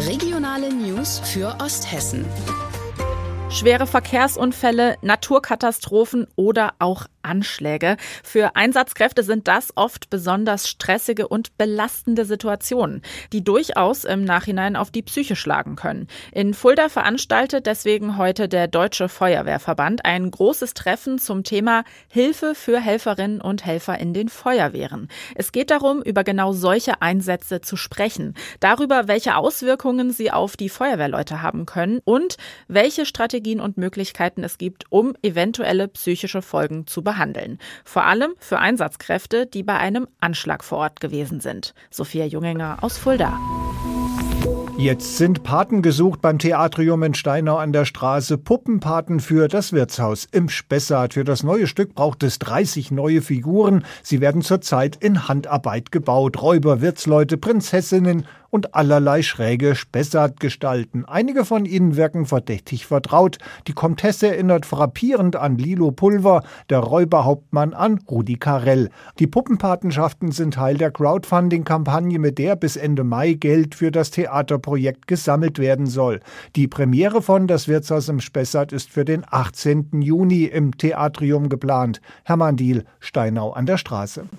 Regionale News für Osthessen. Schwere Verkehrsunfälle, Naturkatastrophen oder auch Anschläge. Für Einsatzkräfte sind das oft besonders stressige und belastende Situationen, die durchaus im Nachhinein auf die Psyche schlagen können. In Fulda veranstaltet deswegen heute der Deutsche Feuerwehrverband ein großes Treffen zum Thema Hilfe für Helferinnen und Helfer in den Feuerwehren. Es geht darum, über genau solche Einsätze zu sprechen, darüber, welche Auswirkungen sie auf die Feuerwehrleute haben können und welche Strategien und Möglichkeiten es gibt, um eventuelle psychische Folgen zu behandeln. Vor allem für Einsatzkräfte, die bei einem Anschlag vor Ort gewesen sind. Sophia Junginger aus Fulda. Jetzt sind Paten gesucht beim Theatrium in Steinau an der Straße. Puppenpaten für das Wirtshaus im Spessart. Für das neue Stück braucht es 30 neue Figuren. Sie werden zurzeit in Handarbeit gebaut. Räuber, Wirtsleute, Prinzessinnen und allerlei schräge Spessart-Gestalten. Einige von ihnen wirken verdächtig vertraut. Die Komtesse erinnert frappierend an Lilo Pulver, der Räuberhauptmann an Rudi Carrell. Die Puppenpatenschaften sind Teil der Crowdfunding-Kampagne, mit der bis Ende Mai Geld für das Theaterprojekt gesammelt werden soll. Die Premiere von Das Wirtshaus im Spessart ist für den 18. Juni im Theatrium geplant. Hermann Diehl, Steinau an der Straße.